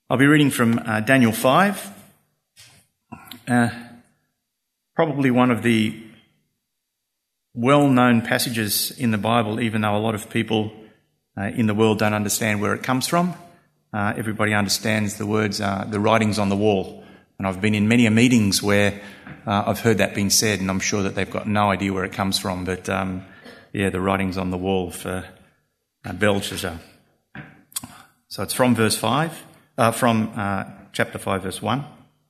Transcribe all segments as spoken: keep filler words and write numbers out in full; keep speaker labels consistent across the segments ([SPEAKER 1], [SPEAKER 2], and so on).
[SPEAKER 1] I'll be reading from uh, Daniel five, uh, probably one of the well-known passages in the Bible, even though a lot of people uh, in the world don't understand where it comes from. Uh, everybody understands the words, uh, the writings on the wall. And I've been in many meetings where uh, I've heard that being said, and I'm sure that they've got no idea where it comes from. But um, yeah, the writings on the wall for uh, Belshazzar. So it's from verse five. Uh, from uh, chapter five, verse one.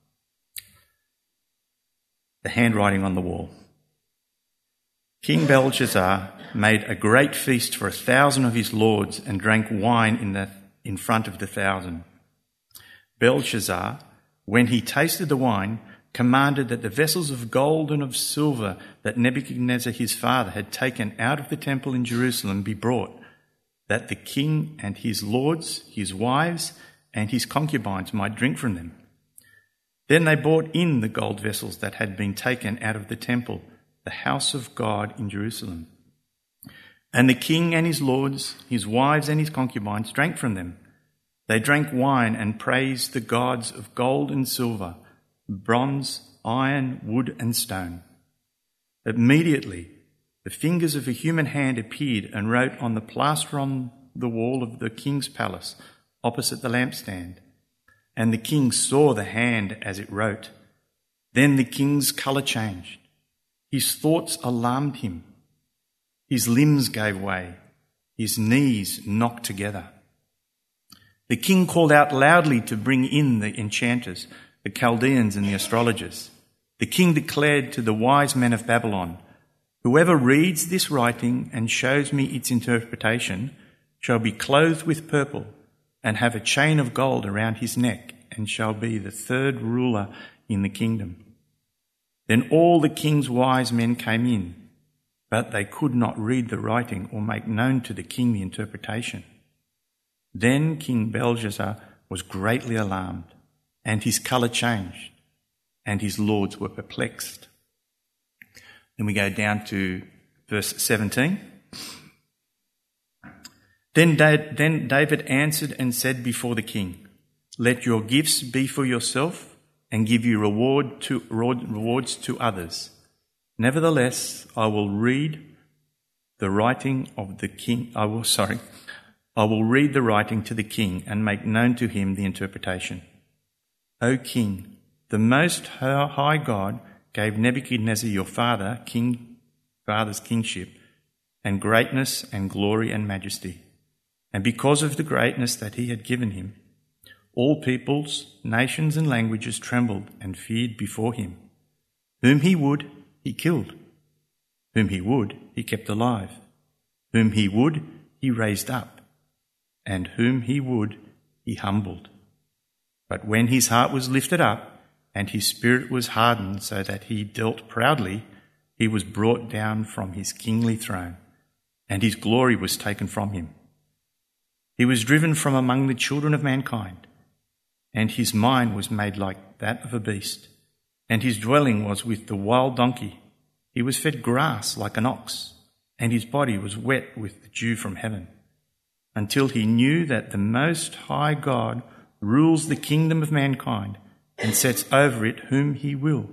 [SPEAKER 1] The handwriting on the wall. King Belshazzar made a great feast for a thousand of his lords and drank wine in the in front of the thousand. Belshazzar, when he tasted the wine, commanded that the vessels of gold and of silver that Nebuchadnezzar his father had taken out of the temple in Jerusalem be brought, that the king and his lords, his wives, and his concubines might drink from them. Then they brought in the gold vessels that had been taken out of the temple, the house of God in Jerusalem. And the king and his lords, his wives and his concubines drank from them. They drank wine and praised the gods of gold and silver, bronze, iron, wood and stone. Immediately the fingers of a human hand appeared and wrote on the plaster on the wall of the king's palace, opposite the lampstand, and the king saw the hand as it wrote. Then the king's colour changed. His thoughts alarmed him. His limbs gave way. His knees knocked together. The king called out loudly to bring in the enchanters, the Chaldeans and the astrologers. The king declared to the wise men of Babylon, "Whoever reads this writing and shows me its interpretation shall be clothed with purple and have a chain of gold around his neck, and shall be the third ruler in the kingdom." Then all the king's wise men came in, but they could not read the writing or make known to the king the interpretation. Then King Belshazzar was greatly alarmed, and his colour changed, and his lords were perplexed. Then we go down to verse seventeen. Then David answered and said before the king, "Let your gifts be for yourself and give you reward to, rewards to others. Nevertheless, I will read the writing of the king. I will, sorry, I will read the writing to the king and make known to him the interpretation. O king, the most high God gave Nebuchadnezzar your father, king, father's kingship, and greatness and glory and majesty. And because of the greatness that he had given him, all peoples, nations and languages trembled and feared before him. Whom he would, he killed. Whom he would, he kept alive. Whom he would, he raised up. And whom he would, he humbled. But when his heart was lifted up and his spirit was hardened so that he dealt proudly, he was brought down from his kingly throne, and his glory was taken from him. He was driven from among the children of mankind, and his mind was made like that of a beast, and his dwelling was with the wild donkey. He was fed grass like an ox, and his body was wet with the dew from heaven, until he knew that the Most High God rules the kingdom of mankind and sets over it whom he will.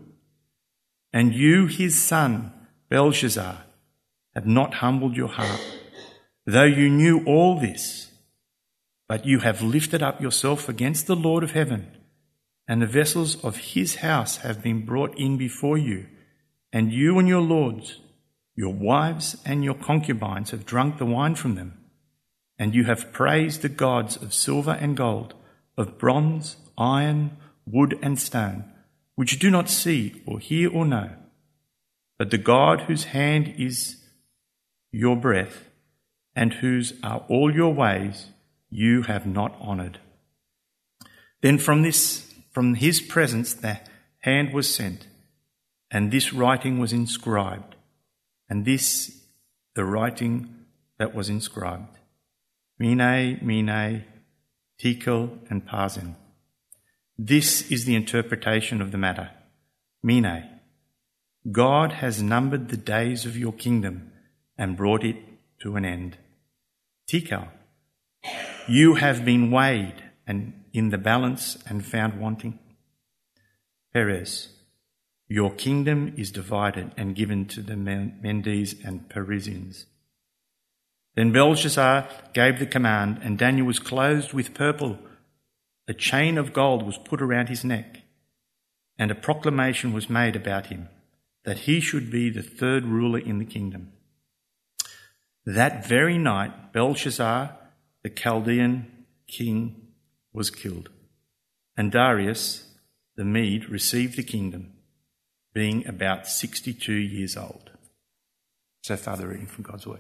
[SPEAKER 1] And you, his son, Belshazzar, have not humbled your heart, though you knew all this. But you have lifted up yourself against the Lord of heaven, and the vessels of his house have been brought in before you, and you and your lords, your wives and your concubines have drunk the wine from them, and you have praised the gods of silver and gold, of bronze, iron, wood and stone, which do not see or hear or know. But the God whose hand is your breath, and whose are all your ways, you have not honoured." Then from this, from his presence the hand was sent, and this writing was inscribed, and this the writing that was inscribed. Mene, Mene, Tekel and Parsin. This is the interpretation of the matter. Mene, God has numbered the days of your kingdom and brought it to an end. Tekel, you have been weighed and in the balance and found wanting? Perez, your kingdom is divided and given to the Medes and Parisians. Then Belshazzar gave the command, and Daniel was clothed with purple. A chain of gold was put around his neck, and a proclamation was made about him, that he should be the third ruler in the kingdom. That very night, Belshazzar, the Chaldean king, was killed, and Darius, the Mede, received the kingdom, being about sixty-two years old. So far, the reading from God's word.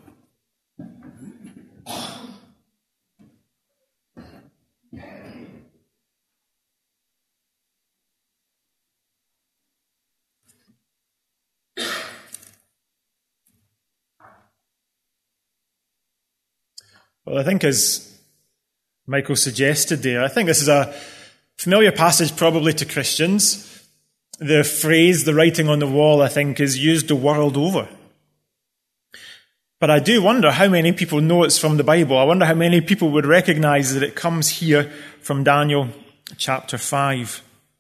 [SPEAKER 2] Well, I think as Michael suggested there, I think this is a familiar passage probably to Christians. The phrase, the writing on the wall, I think, is used the world over. But I do wonder how many people know it's from the Bible. I wonder how many people would recognize that it comes here from Daniel chapter five.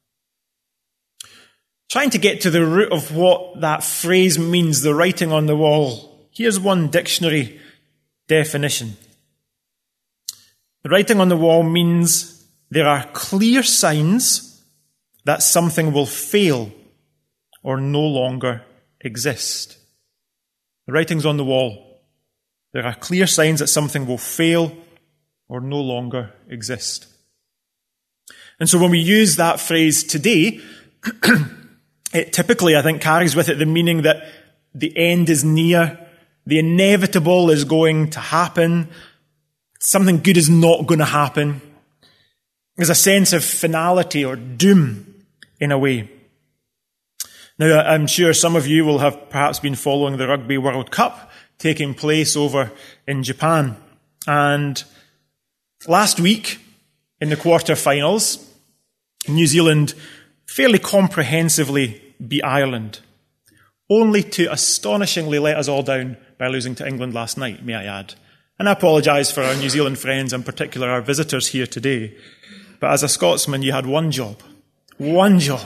[SPEAKER 2] Trying to get to the root of what that phrase means, the writing on the wall. Here's one dictionary definition. The writing on the wall means there are clear signs that something will fail or no longer exist. The writing's on the wall. There are clear signs that something will fail or no longer exist. And so when we use that phrase today, it typically, I think, carries with it the meaning that the end is near, the inevitable is going to happen, something good is not going to happen. There's a sense of finality or doom in a way. Now, I'm sure some of you will have perhaps been following the Rugby World Cup taking place over in Japan. And last week, in the quarter-finals, New Zealand fairly comprehensively beat Ireland, only to astonishingly let us all down by losing to England last night, may I add. And I apologise for our New Zealand friends, in particular our visitors here today. But as a Scotsman, you had one job. One job.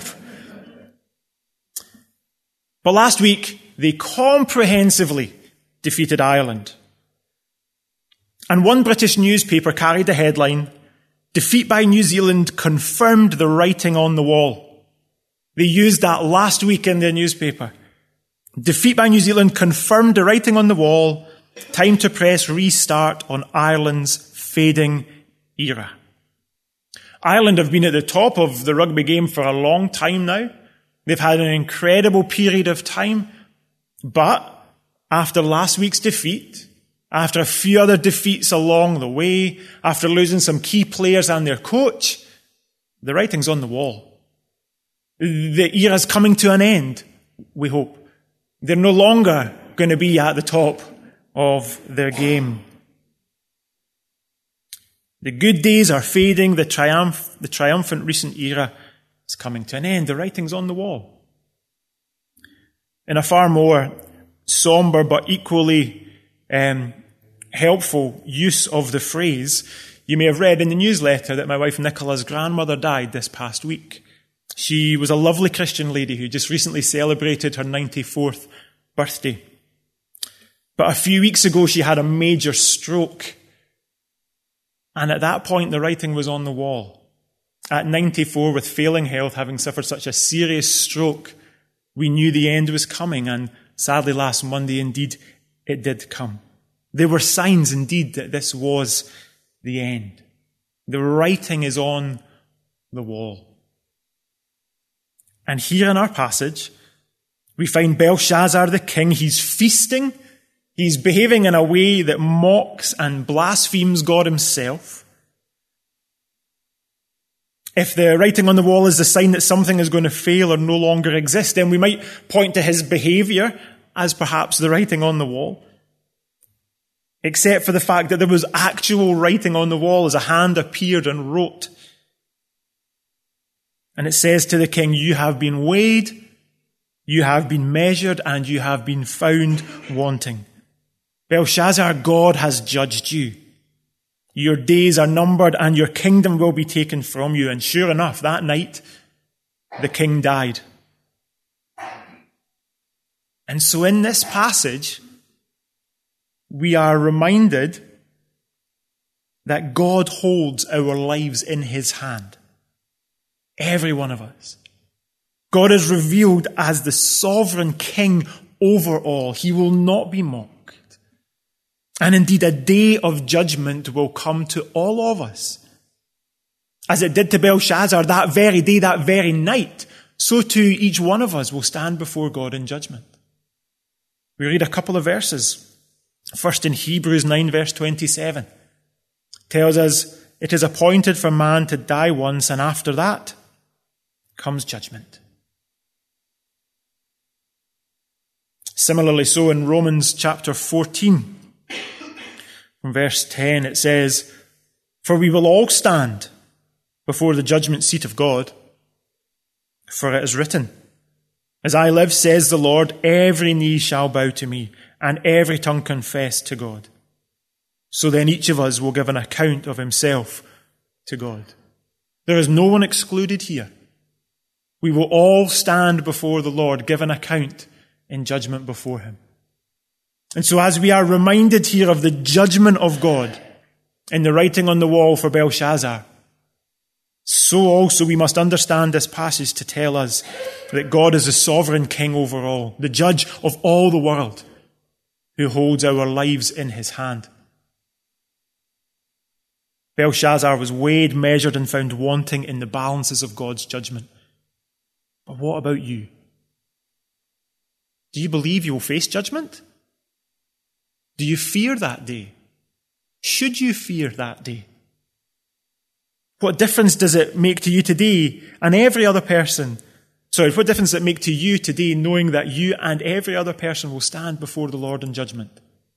[SPEAKER 2] But last week, they comprehensively defeated Ireland. And one British newspaper carried the headline, "Defeat by New Zealand confirmed the writing on the wall." They used that last week in their newspaper. Defeat by New Zealand confirmed the writing on the wall. Time to press restart on Ireland's fading era. Ireland have been at the top of the rugby game for a long time now. They've had an incredible period of time. But after last week's defeat, after a few other defeats along the way, after losing some key players and their coach, the writing's on the wall. The era's coming to an end, we hope. They're no longer going to be at the top of their game. The good days are fading. The triumph, the triumphant recent era is coming to an end. The writing's on the wall. In a far more somber but equally um, helpful use of the phrase, you may have read in the newsletter that my wife Nicola's grandmother died this past week. She was a lovely Christian lady who just recently celebrated her ninety-fourth birthday. But a few weeks ago, she had a major stroke. And at that point, the writing was on the wall. At ninety-four, with failing health, having suffered such a serious stroke, we knew the end was coming. And sadly, last Monday, indeed, it did come. There were signs, indeed, that this was the end. The writing is on the wall. And here in our passage, we find Belshazzar the king. He's feasting. He's behaving in a way that mocks and blasphemes God himself. If the writing on the wall is the sign that something is going to fail or no longer exist, then we might point to his behaviour as perhaps the writing on the wall. Except for the fact that there was actual writing on the wall as a hand appeared and wrote. And it says to the king, "You have been weighed, you have been measured, and you have been found wanting." Belshazzar, God has judged you. Your days are numbered and your kingdom will be taken from you. And sure enough, that night, the king died. And so in this passage, we are reminded that God holds our lives in his hand. Every one of us. God is revealed as the sovereign king over all. He will not be mocked. And indeed, a day of judgment will come to all of us. As it did to Belshazzar that very day, that very night, so too each one of us will stand before God in judgment. We read a couple of verses. First in Hebrews nine, verse twenty-seven. Tells us, it is appointed for man to die once, and after that comes judgment. Similarly so in Romans chapter fourteen, from verse ten, it says, for we will all stand before the judgment seat of God, for it is written, as I live, says the Lord, every knee shall bow to me, and every tongue confess to God. So then each of us will give an account of himself to God. There is no one excluded here. We will all stand before the Lord, give an account in judgment before him. And so as we are reminded here of the judgment of God in the writing on the wall for Belshazzar, so also we must understand this passage to tell us that God is the sovereign king over all, the judge of all the world, who holds our lives in his hand. Belshazzar was weighed, measured, and found wanting in the balances of God's judgment. But what about you? Do you believe you will face judgment? Do you fear that day? Should you fear that day? What difference does it make to you today and every other person? Sorry, what difference does it make to you today knowing that you and every other person will stand before the Lord in judgment?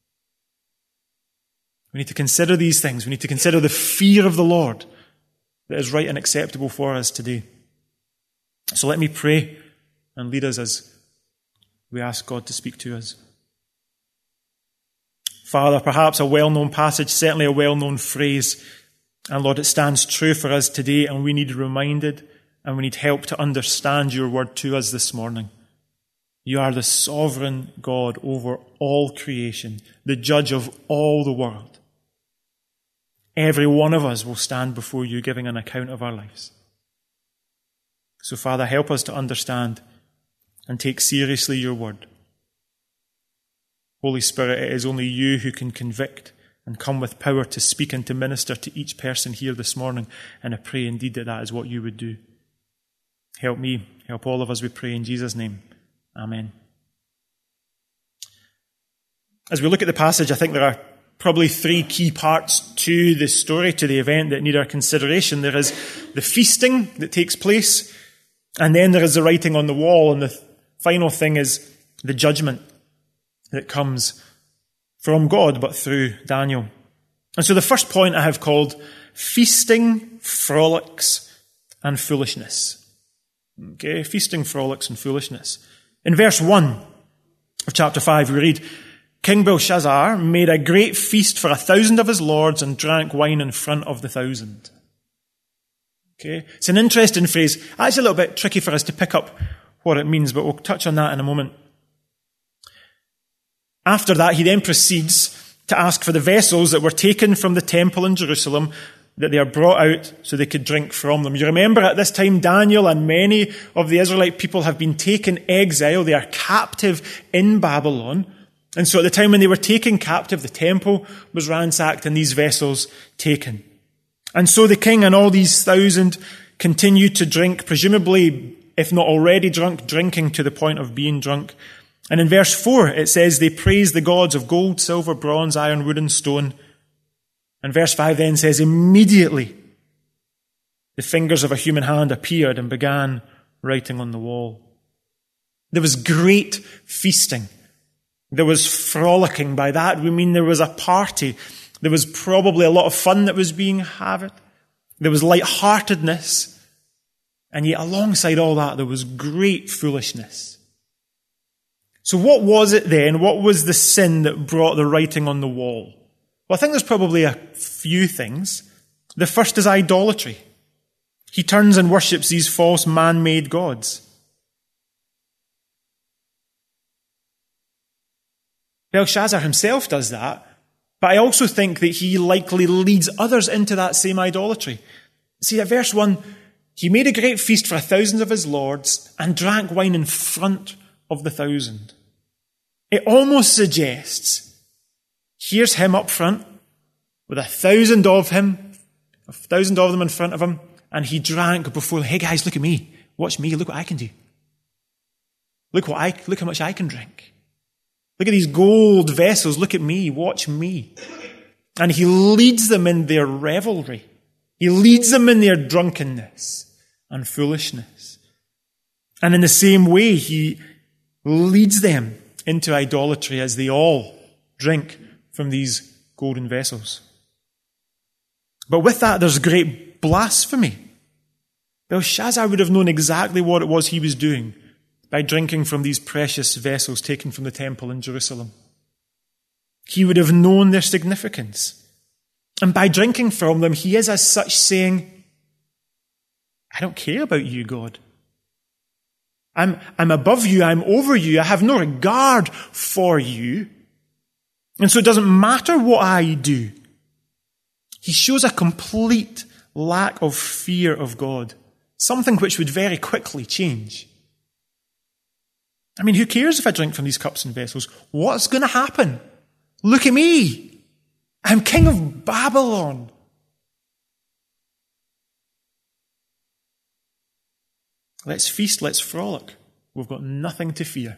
[SPEAKER 2] We need to consider these things. We need to consider the fear of the Lord that is right and acceptable for us today. So let me pray and lead us as we ask God to speak to us. Father, perhaps a well-known passage, certainly a well-known phrase, and Lord, it stands true for us today, and we need reminded and we need help to understand your word to us this morning. You are the sovereign God over all creation, the judge of all the world. Every one of us will stand before you giving an account of our lives. So, Father, help us to understand and take seriously your word. Holy Spirit, it is only you who can convict and come with power to speak and to minister to each person here this morning. And I pray indeed that that is what you would do. Help me, help all of us, we pray in Jesus' name. Amen. As we look at the passage, I think there are probably three key parts to the story, to the event that need our consideration. There is the feasting that takes place, and then there is the writing on the wall, and the th- final thing is the judgment that comes from God, but through Daniel. And so the first point I have called feasting, frolics, and foolishness. Okay, feasting, frolics, and foolishness. In verse one of chapter five, we read, King Belshazzar made a great feast for a thousand of his lords and drank wine in front of the thousand. Okay, it's an interesting phrase. Actually, a little bit tricky for us to pick up what it means, but we'll touch on that in a moment. After that, he then proceeds to ask for the vessels that were taken from the temple in Jerusalem, that they are brought out so they could drink from them. You remember at this time, Daniel and many of the Israelite people have been taken exile. They are captive in Babylon. And so at the time when they were taken captive, the temple was ransacked and these vessels taken. And so the king and all these thousand continued to drink, presumably, if not already drunk, drinking to the point of being drunk. And in verse four, it says, they praised the gods of gold, silver, bronze, iron, wood, and stone. And verse five then says, immediately the fingers of a human hand appeared and began writing on the wall. There was great feasting. There was frolicking. By that we mean there was a party. There was probably a lot of fun that was being had. There was lightheartedness. And yet alongside all that, there was great foolishness. So what was it then? What was the sin that brought the writing on the wall? Well, I think there's probably a few things. The first is idolatry. He turns and worships these false man-made gods. Belshazzar himself does that, but I also think that he likely leads others into that same idolatry. See, at verse one, he made a great feast for a thousand of his lords and drank wine in front of the thousand. It almost suggests, here's him up front with a thousand of him, a thousand of them in front of him, and he drank before, hey guys, look at me. Watch me. Look what I can do. Look what I, look how much I can drink. Look at these gold vessels. Look at me. Watch me. And he leads them in their revelry. He leads them in their drunkenness and foolishness. And in the same way, he leads them into idolatry as they all drink from these golden vessels. But with that, there's great blasphemy. Belshazzar would have known exactly what it was he was doing by drinking from these precious vessels taken from the temple in Jerusalem. He would have known their significance. And by drinking from them, he is as such saying, I don't care about you, God. I'm, I'm above you, I'm over you, I have no regard for you. And so it doesn't matter what I do. He shows a complete lack of fear of God, something which would very quickly change. I mean, who cares if I drink from these cups and vessels? What's going to happen? Look at me. I'm king of Babylon. Let's feast, let's frolic. We've got nothing to fear.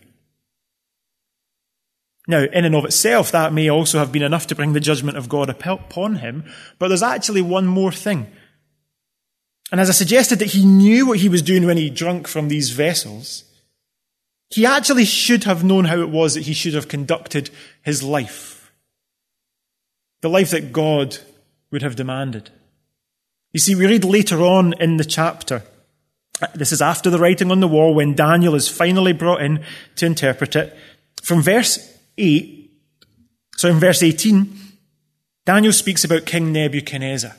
[SPEAKER 2] Now, in and of itself, that may also have been enough to bring the judgment of God upon him, but there's actually one more thing. And as I suggested that he knew what he was doing when he drank from these vessels, he actually should have known how it was that he should have conducted his life. The life that God would have demanded. You see, we read later on in the chapter, this is after the writing on the wall, when Daniel is finally brought in to interpret it. From verse eight, so in verse eighteen, Daniel speaks about King Nebuchadnezzar.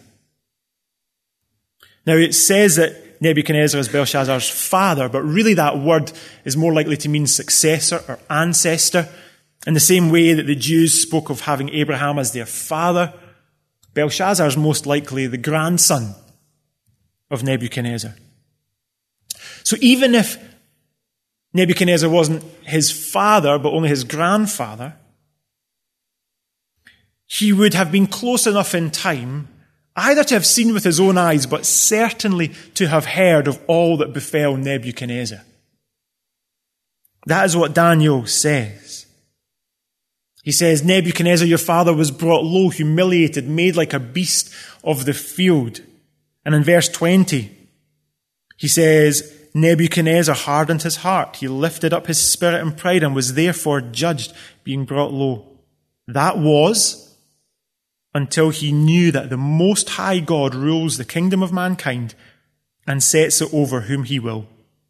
[SPEAKER 2] Now it says that Nebuchadnezzar is Belshazzar's father, but really that word is more likely to mean successor or ancestor. In the same way that the Jews spoke of having Abraham as their father, Belshazzar is most likely the grandson of Nebuchadnezzar. So even if Nebuchadnezzar wasn't his father, but only his grandfather, he would have been close enough in time either to have seen with his own eyes, but certainly to have heard of all that befell Nebuchadnezzar. That is what Daniel says. He says, Nebuchadnezzar, your father, was brought low, humiliated, made like a beast of the field. And in verse twenty, he says, Nebuchadnezzar hardened his heart. He lifted up his spirit in pride and was therefore judged, being brought low. That was until he knew that the Most High God rules the kingdom of mankind and sets it over whom he will.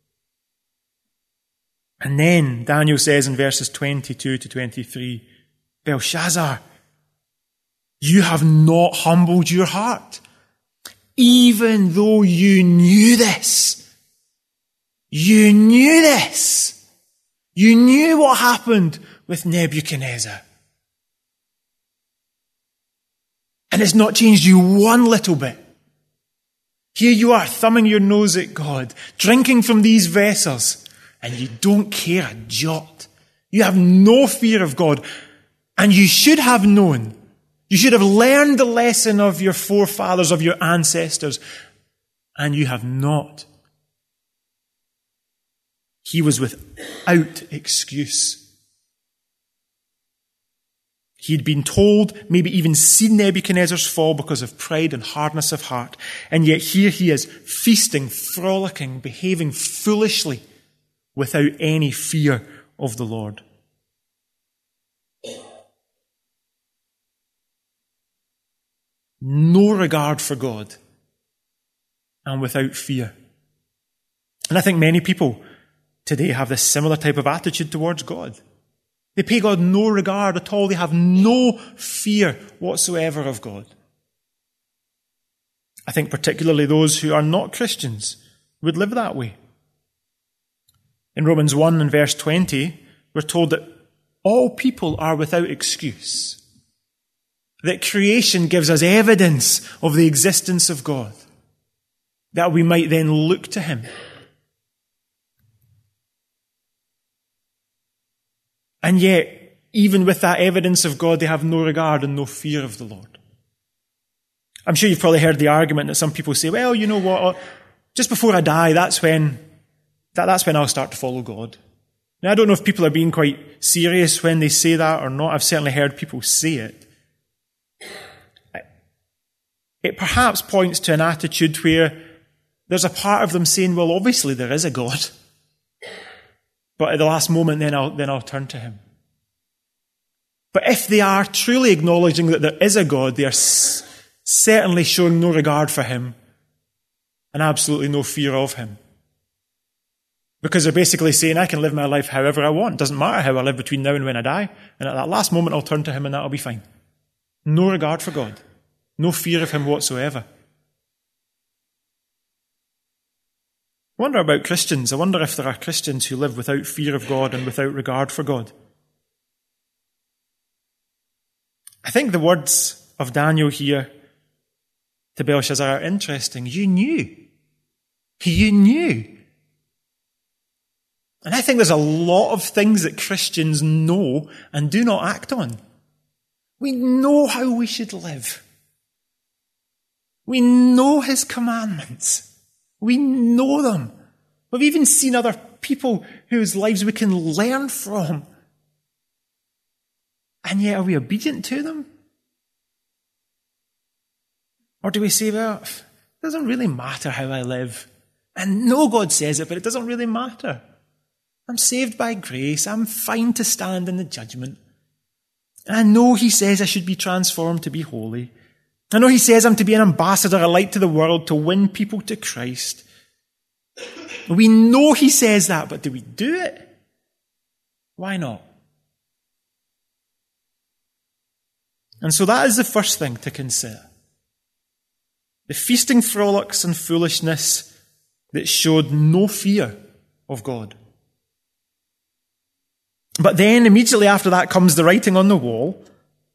[SPEAKER 2] And then Daniel says in verses twenty-two to twenty-three, Belshazzar, you have not humbled your heart, even though you knew this. You knew this. You knew what happened with Nebuchadnezzar. And it's not changed you one little bit. Here you are, thumbing your nose at God, drinking from these vessels, and you don't care a jot. You have no fear of God. And you should have known. You should have learned the lesson of your forefathers, of your ancestors, and you have not. He was without excuse. He'd been told, maybe even seen Nebuchadnezzar's fall because of pride and hardness of heart. And yet here he is, feasting, frolicking, behaving foolishly without any fear of the Lord. No regard for God and without fear. And I think many people today have this similar type of attitude towards God. They pay God no regard at all. They have no fear whatsoever of God. I think particularly those who are not Christians would live that way. In Romans one and verse twenty, we're told that all people are without excuse. That creation gives us evidence of the existence of God, that we might then look to him. And yet, even with that evidence of God, they have no regard and no fear of the Lord. I'm sure you've probably heard the argument that some people say, well, you know what, just before I die, that's when, that, that's when I'll start to follow God. Now, I don't know if people are being quite serious when they say that or not. I've certainly heard people say it. It perhaps points to an attitude where there's a part of them saying, well, obviously there is a God. But at the last moment, then I'll, then I'll turn to him. But if they are truly acknowledging that there is a God, they are s- certainly showing no regard for him and absolutely no fear of him. Because they're basically saying, I can live my life however I want. It doesn't matter how I live between now and when I die. And at that last moment, I'll turn to him and that'll be fine. No regard for God. No fear of him whatsoever. I wonder about Christians. I wonder if there are Christians who live without fear of God and without regard for God. I think the words of Daniel here to Belshazzar are interesting. You knew. You knew. And I think there's a lot of things that Christians know and do not act on. We know how we should live. We know his commandments. We know them. We've even seen other people whose lives we can learn from. And yet, are we obedient to them? Or do we say, well, it doesn't really matter how I live. I know God says it, but it doesn't really matter. I'm saved by grace. I'm fine to stand in the judgment. And I know he says I should be transformed to be holy. I know he says I'm to be an ambassador, a light to the world, to win people to Christ. We know he says that, but do we do it? Why not? And so that is the first thing to consider. The feasting, frolics, and foolishness that showed no fear of God. But then, immediately after that, comes the writing on the wall,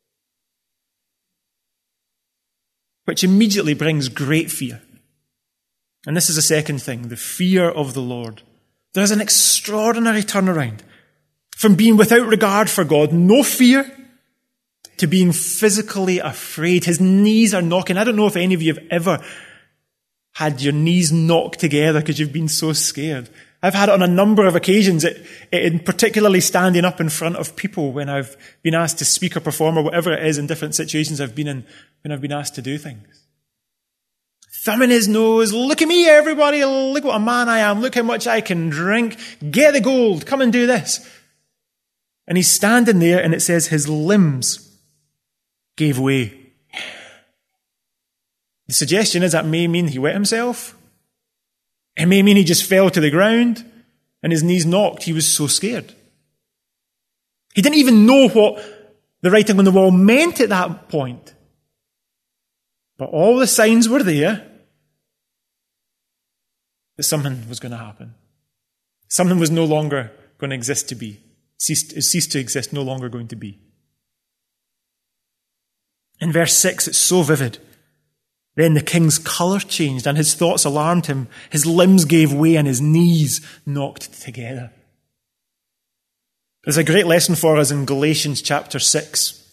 [SPEAKER 2] which immediately brings great fear. And this is the second thing, the fear of the Lord. There's an extraordinary turnaround from being without regard for God, no fear, to being physically afraid. His knees are knocking. I don't know if any of you have ever had your knees knocked together because you've been so scared. I've had it on a number of occasions, it, it, particularly standing up in front of people when I've been asked to speak or perform or whatever it is in different situations I've been in when I've been asked to do things. Thumb in his nose, look at me everybody, look what a man I am, look how much I can drink, get the gold, come and do this. And he's standing there and it says his limbs gave way. The suggestion is that may mean he wet himself. It may mean he just fell to the ground and his knees knocked. He was so scared. He didn't even know what the writing on the wall meant at that point. But all the signs were there that something was going to happen. Something was no longer going to exist to be. Ceased, ceased to exist, no longer going to be. In verse six, it's so vivid. Then the king's colour changed and his thoughts alarmed him. His limbs gave way and his knees knocked together. There's a great lesson for us in Galatians chapter six.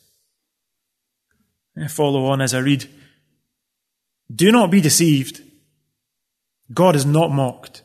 [SPEAKER 2] I follow on as I read. Do not be deceived. God is not mocked.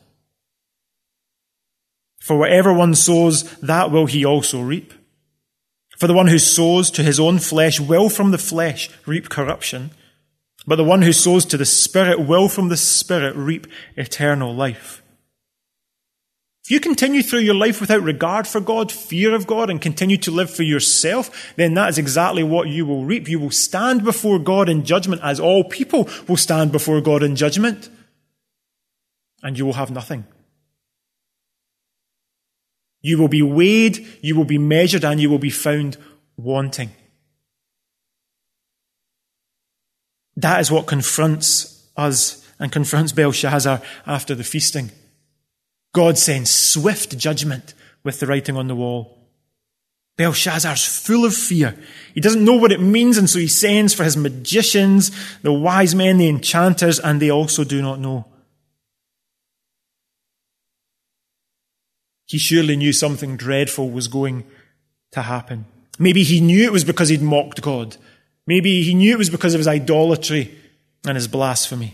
[SPEAKER 2] For whatever one sows, that will he also reap. For the one who sows to his own flesh will from the flesh reap corruption. But the one who sows to the Spirit will from the Spirit reap eternal life. If you continue through your life without regard for God, fear of God, and continue to live for yourself, then that is exactly what you will reap. You will stand before God in judgment, as all people will stand before God in judgment, and you will have nothing. You will be weighed, you will be measured, and you will be found wanting. That is what confronts us and confronts Belshazzar after the feasting. God sends swift judgment with the writing on the wall. Belshazzar's full of fear. He doesn't know what it means, and so he sends for his magicians, the wise men, the enchanters, and they also do not know. He surely knew something dreadful was going to happen. Maybe he knew it was because he'd mocked God. Maybe he knew it was because of his idolatry and his blasphemy.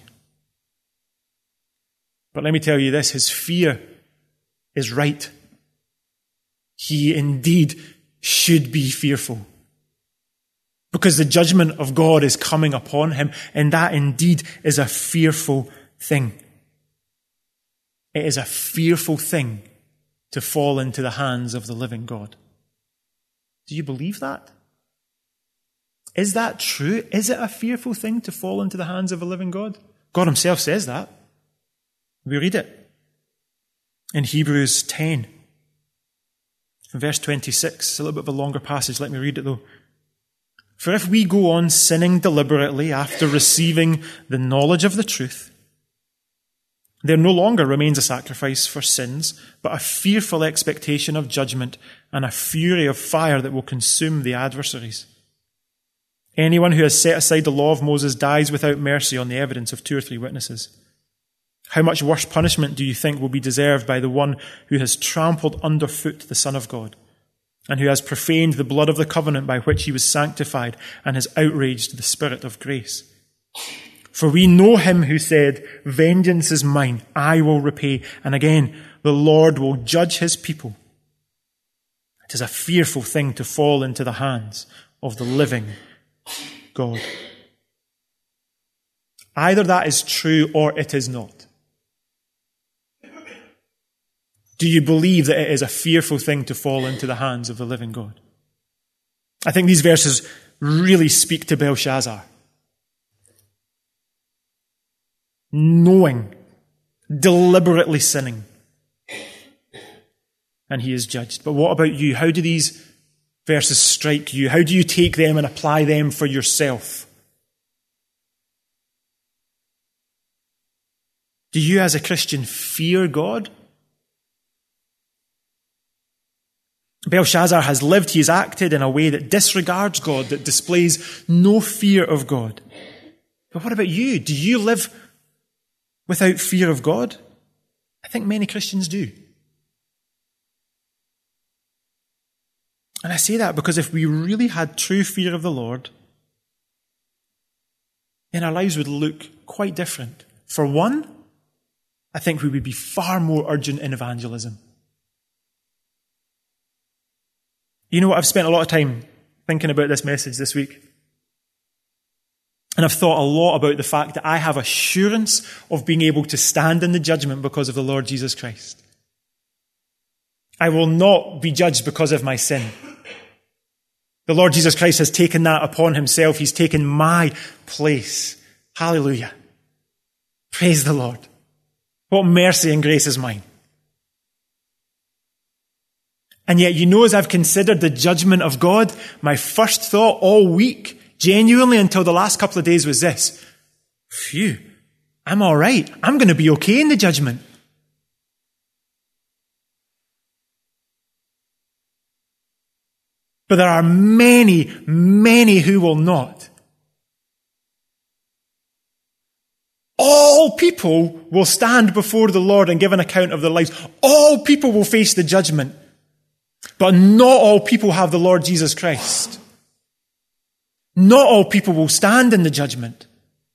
[SPEAKER 2] But let me tell you this, his fear is right. He indeed should be fearful. Because the judgment of God is coming upon him, and that indeed is a fearful thing. It is a fearful thing to fall into the hands of the living God. Do you believe that? Is that true? Is it a fearful thing to fall into the hands of a living God? God himself says that. We read it in Hebrews ten. In verse twenty-six, a little bit of a longer passage. Let me read it though. For if we go on sinning deliberately after receiving the knowledge of the truth, there no longer remains a sacrifice for sins, but a fearful expectation of judgment and a fury of fire that will consume the adversaries. Anyone who has set aside the law of Moses dies without mercy on the evidence of two or three witnesses. How much worse punishment do you think will be deserved by the one who has trampled underfoot the Son of God, and who has profaned the blood of the covenant by which he was sanctified and has outraged the Spirit of grace? For we know him who said, vengeance is mine, I will repay. And again, the Lord will judge his people. It is a fearful thing to fall into the hands of the living God. Either that is true or it is not. Do you believe that it is a fearful thing to fall into the hands of the living God? I think these verses really speak to Belshazzar. Knowing, deliberately sinning, and he is judged. But what about you? How do these verses strike you? How do you take them and apply them for yourself? Do you as a Christian fear God? Belshazzar has lived, he has acted in a way that disregards God, that displays no fear of God. But what about you? Do you live without fear of God? I think many Christians do. And I say that because if we really had true fear of the Lord, then our lives would look quite different. For one, I think we would be far more urgent in evangelism. You know what? I've spent a lot of time thinking about this message this week. And I've thought a lot about the fact that I have assurance of being able to stand in the judgment because of the Lord Jesus Christ. I will not be judged because of my sin. The Lord Jesus Christ has taken that upon himself. He's taken my place. Hallelujah. Praise the Lord. What mercy and grace is mine. And yet, you know, as I've considered the judgment of God, my first thought all week, genuinely until the last couple of days, was this. Phew, I'm all right. I'm going to be okay in the judgment. But there are many, many who will not. All people will stand before the Lord and give an account of their lives. All people will face the judgment. But not all people have the Lord Jesus Christ. Not all people will stand in the judgment.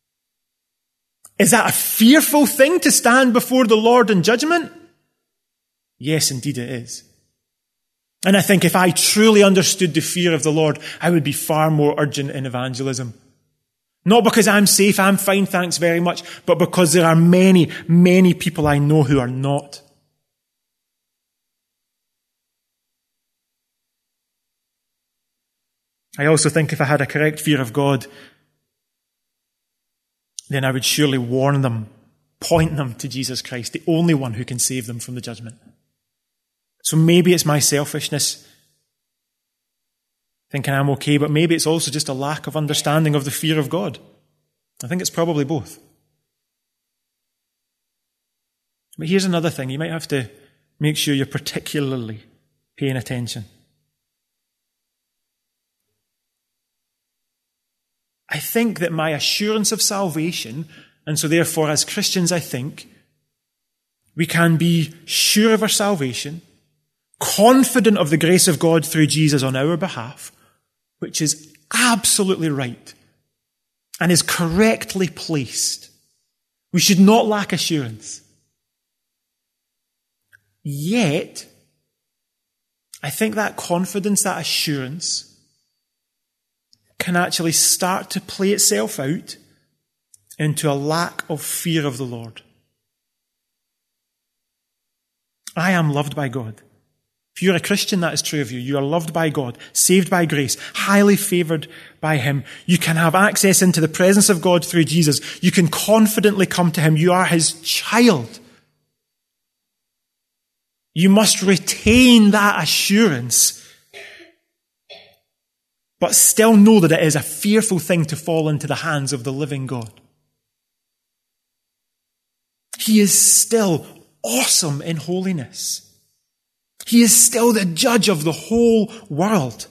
[SPEAKER 2] Is that a fearful thing to stand before the Lord in judgment? Yes, indeed it is. And I think if I truly understood the fear of the Lord, I would be far more urgent in evangelism. Not because I'm safe, I'm fine, thanks very much, but because there are many, many people I know who are not. I also think if I had a correct fear of God, then I would surely warn them, point them to Jesus Christ, the only one who can save them from the judgment. So maybe it's my selfishness, thinking I'm okay, but maybe it's also just a lack of understanding of the fear of God. I think it's probably both. But here's another thing. You might have to make sure you're particularly paying attention. I think that my assurance of salvation, and so therefore as Christians I think, we can be sure of our salvation, confident of the grace of God through Jesus on our behalf, which is absolutely right and is correctly placed. We should not lack assurance. Yet, I think that confidence, that assurance, can actually start to play itself out into a lack of fear of the Lord. I am loved by God. If you're a Christian, that is true of you. You are loved by God, saved by grace, highly favoured by Him. You can have access into the presence of God through Jesus. You can confidently come to Him. You are His child. You must retain that assurance, but still know that it is a fearful thing to fall into the hands of the living God. He is still awesome in holiness. He is still the judge of the whole world.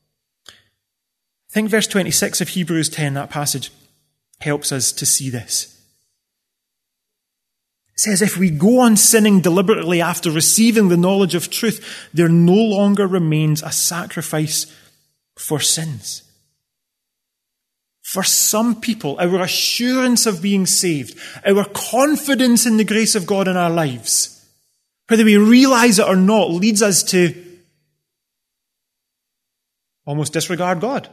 [SPEAKER 2] I think verse twenty-six of Hebrews ten, that passage, helps us to see this. It says, if we go on sinning deliberately after receiving the knowledge of truth, there no longer remains a sacrifice for sins. For some people, our assurance of being saved, our confidence in the grace of God in our lives, whether we realize it or not, leads us to almost disregard God.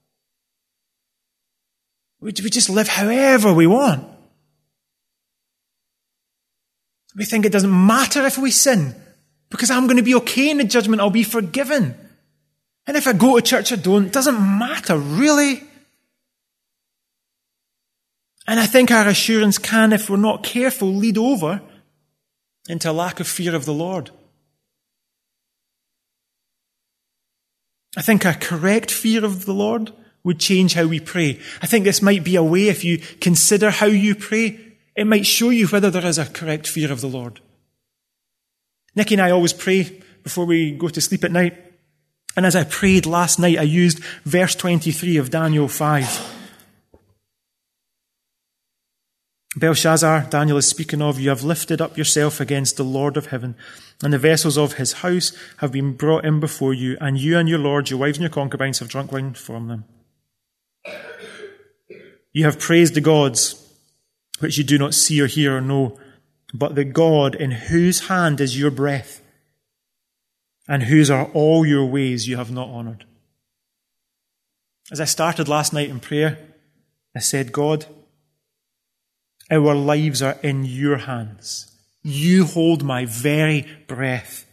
[SPEAKER 2] We just live however we want. We think it doesn't matter if we sin, because I'm going to be okay in the judgment, I'll be forgiven. And if I go to church or don't, it doesn't matter, really. And I think our assurance can, if we're not careful, lead over into a lack of fear of the Lord. I think a correct fear of the Lord would change how we pray. I think this might be a way, if you consider how you pray, it might show you whether there is a correct fear of the Lord. Nikki and I always pray before we go to sleep at night. And as I prayed last night, I used verse twenty-three of Daniel five. Belshazzar, Daniel is speaking of, you have lifted up yourself against the Lord of heaven, and the vessels of his house have been brought in before you, and you and your lords, your wives and your concubines have drunk wine from them. You have praised the gods which you do not see or hear or know, but the God in whose hand is your breath, and whose are all your ways you have not honoured. As I started last night in prayer, I said, God, our lives are in your hands. You hold my very breath.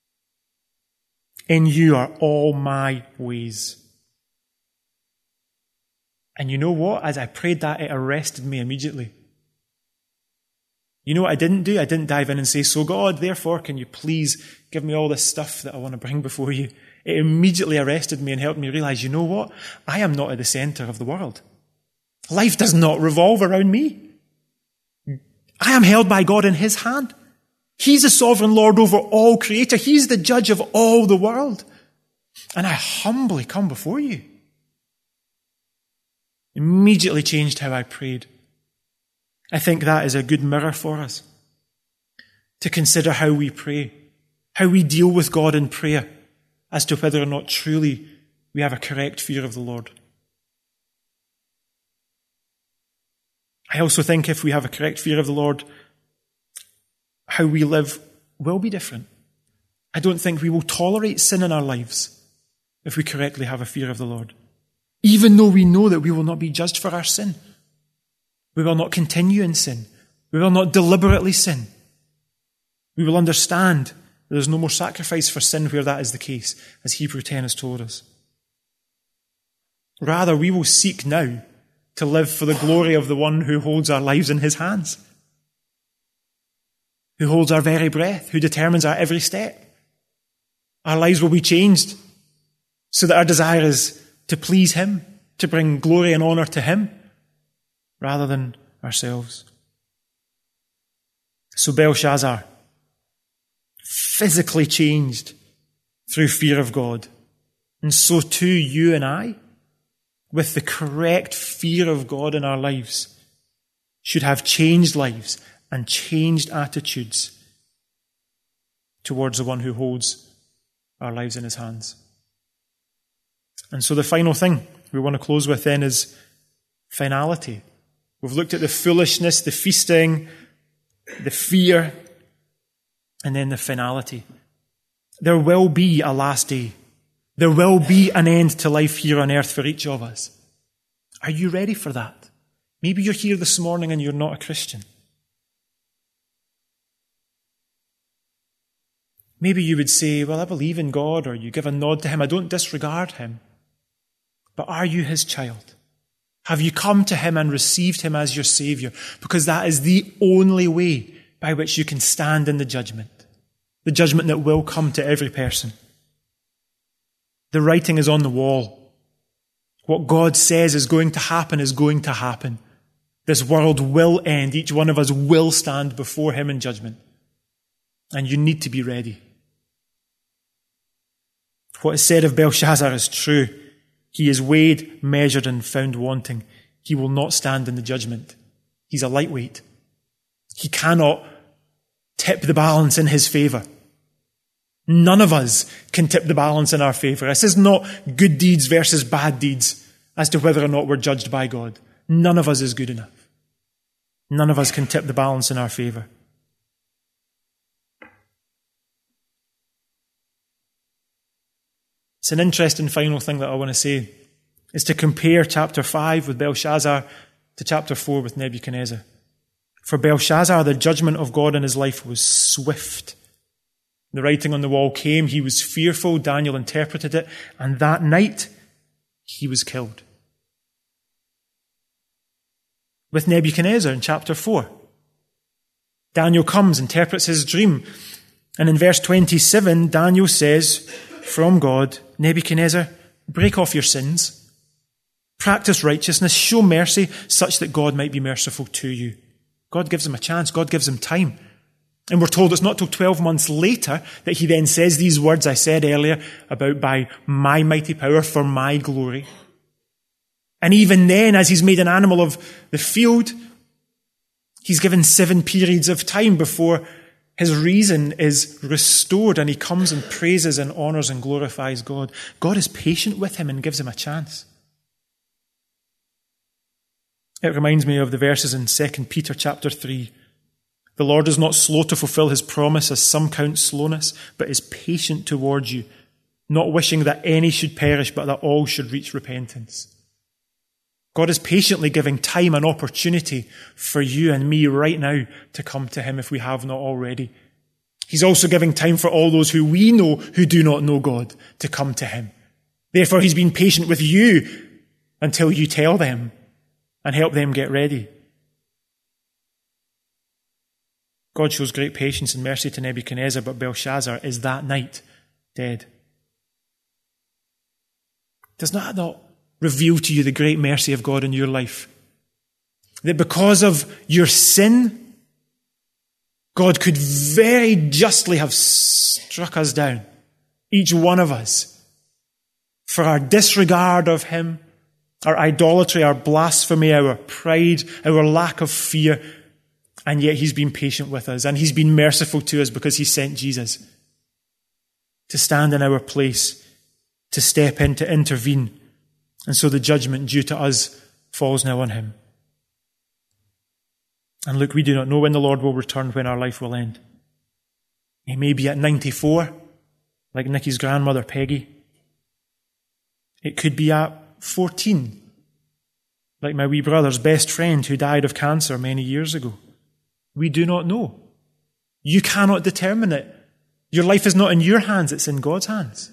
[SPEAKER 2] In you are all my ways. And you know what? As I prayed that, it arrested me immediately. You know what I didn't do? I didn't dive in and say, so God, therefore, can you please give me all this stuff that I want to bring before you? It immediately arrested me and helped me realize, you know what? I am not at the center of the world. Life does not revolve around me. I am held by God in his hand. He's the sovereign Lord over all creator. He's the judge of all the world. And I humbly come before you. Immediately changed how I prayed. I think that is a good mirror for us to consider how we pray, how we deal with God in prayer as to whether or not truly we have a correct fear of the Lord. I also think if we have a correct fear of the Lord, how we live will be different. I don't think we will tolerate sin in our lives if we correctly have a fear of the Lord, even though we know that we will not be judged for our sin. We will not continue in sin. We will not deliberately sin. We will understand that there is no more sacrifice for sin where that is the case, as Hebrews ten has told us. Rather, we will seek now to live for the glory of the one who holds our lives in his hands, who holds our very breath, who determines our every step. Our lives will be changed so that our desire is to please him, to bring glory and honor to him, rather than ourselves. So Belshazzar, physically changed through fear of God, and so too you and I, with the correct fear of God in our lives, should have changed lives and changed attitudes towards the one who holds our lives in his hands. And so the final thing we want to close with then is finality. We've looked at the foolishness, the feasting, the fear, and then the finality. There will be a last day. There will be an end to life here on earth for each of us. Are you ready for that? Maybe you're here this morning and you're not a Christian. Maybe you would say, well, I believe in God, or you give a nod to him. I don't disregard him. But are you his child? Have you come to him and received him as your Saviour? Because that is the only way by which you can stand in the judgment. The judgment that will come to every person. The writing is on the wall. What God says is going to happen is going to happen. This world will end. Each one of us will stand before him in judgment. And you need to be ready. What is said of Belshazzar is true. He is weighed, measured, and found wanting. He will not stand in the judgment. He's a lightweight. He cannot tip the balance in his favour. None of us can tip the balance in our favour. This is not good deeds versus bad deeds as to whether or not we're judged by God. None of us is good enough. None of us can tip the balance in our favour. It's an interesting final thing that I want to say, is to compare chapter five with Belshazzar to chapter four with Nebuchadnezzar. For Belshazzar, the judgment of God in his life was swift. The writing on the wall came, he was fearful, Daniel interpreted it, and that night he was killed. With Nebuchadnezzar in chapter four, Daniel comes, interprets his dream, and in verse twenty-seven, Daniel says from God, Nebuchadnezzar, break off your sins, practice righteousness, show mercy, such that God might be merciful to you. God gives him a chance, God gives him time. And we're told it's not till twelve months later that he then says these words I said earlier about by my mighty power for my glory. And even then, as he's made an animal of the field, he's given seven periods of time before his reason is restored and he comes and praises and honours and glorifies God. God is patient with him and gives him a chance. It reminds me of the verses in Second Peter chapter three. The Lord is not slow to fulfill his promise, as some count slowness, but is patient towards you, not wishing that any should perish, but that all should reach repentance. God is patiently giving time and opportunity for you and me right now to come to him if we have not already. He's also giving time for all those who we know who do not know God to come to him. Therefore, he's been patient with you until you tell them and help them get ready. God shows great patience and mercy to Nebuchadnezzar, but Belshazzar is that night dead. Does that not reveal to you the great mercy of God in your life? That because of your sin, God could very justly have struck us down, each one of us, for our disregard of him, our idolatry, our blasphemy, our pride, our lack of fear. And yet he's been patient with us and he's been merciful to us because he sent Jesus to stand in our place, to step in, to intervene. And so the judgment due to us falls now on him. And look, we do not know when the Lord will return, when our life will end. He may be at ninety-four, like Nicky's grandmother Peggy. It could be at fourteen, like my wee brother's best friend who died of cancer many years ago. We do not know. You cannot determine it. Your life is not in your hands, it's in God's hands.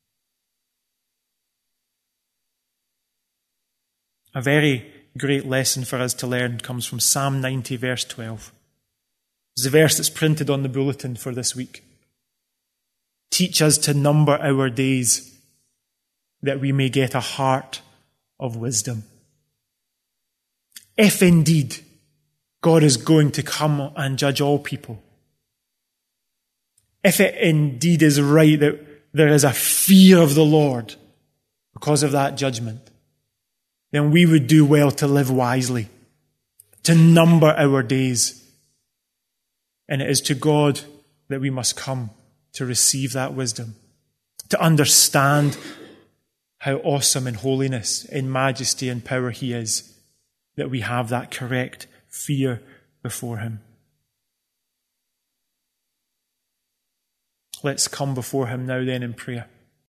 [SPEAKER 2] A very great lesson for us to learn comes from Psalm ninety, verse twelve. It's the verse that's printed on the bulletin for this week. Teach us to number our days, that we may get a heart of wisdom. If indeed God is going to come and judge all people, if it indeed is right that there is a fear of the Lord because of that judgment, then we would do well to live wisely, to number our days. And it is to God that we must come to receive that wisdom, to understand how awesome in holiness, in majesty and power he is, that we have that correct fear before him. Let's come before him now then in prayer.